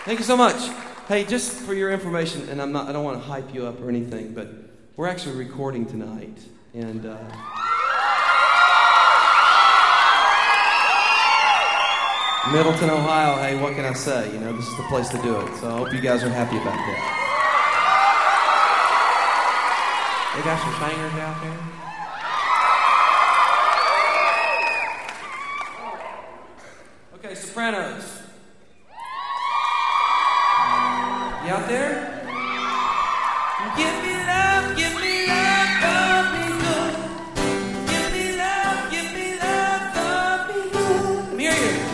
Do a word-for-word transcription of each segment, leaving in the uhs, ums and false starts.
Thank you so much. Hey, just for your information, and I'm not, I don't want to hype you up or anything, but we're actually recording tonight, and uh, Middleton, Ohio. Hey, what can I say? You know, this is the place to do it. So I hope you guys are happy about that. They got some singers out there. Okay, sopranos. You out there? Give me love, give me love, love me good. Give me love, give me love, love me good. Let me hear you.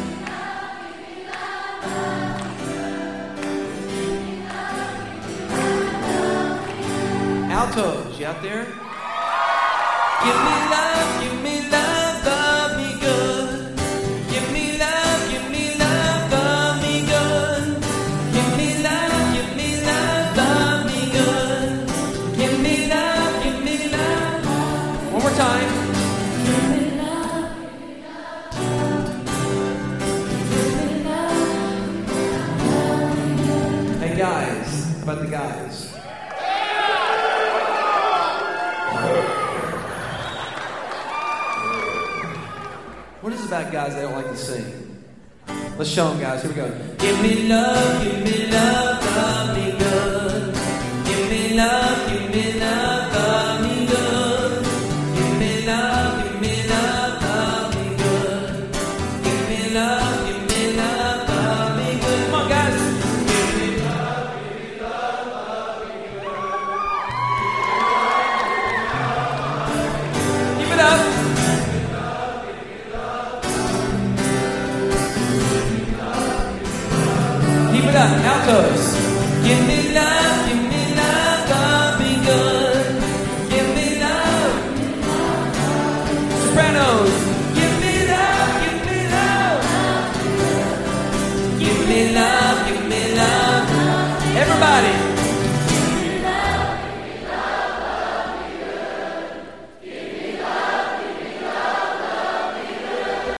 Altos, you out there? Give me love, give me love, love me good. Give me love, give me love, love me good. Give me love, give me love, love me good. Give me love, give me love. One more time. Give me love, give me love. Hey guys, how about the guys? What is it about guys that don't like to sing? Let's show them, guys. Here we go. Give me love, give me love, love me good. Give me love, give me love, love me good. Give me love, give me love, love me good. Give me love, give me love, love me good. Come on, guys. Give me love, give me love, love me good. Keep it up. Keep it up, altos. Give me love, give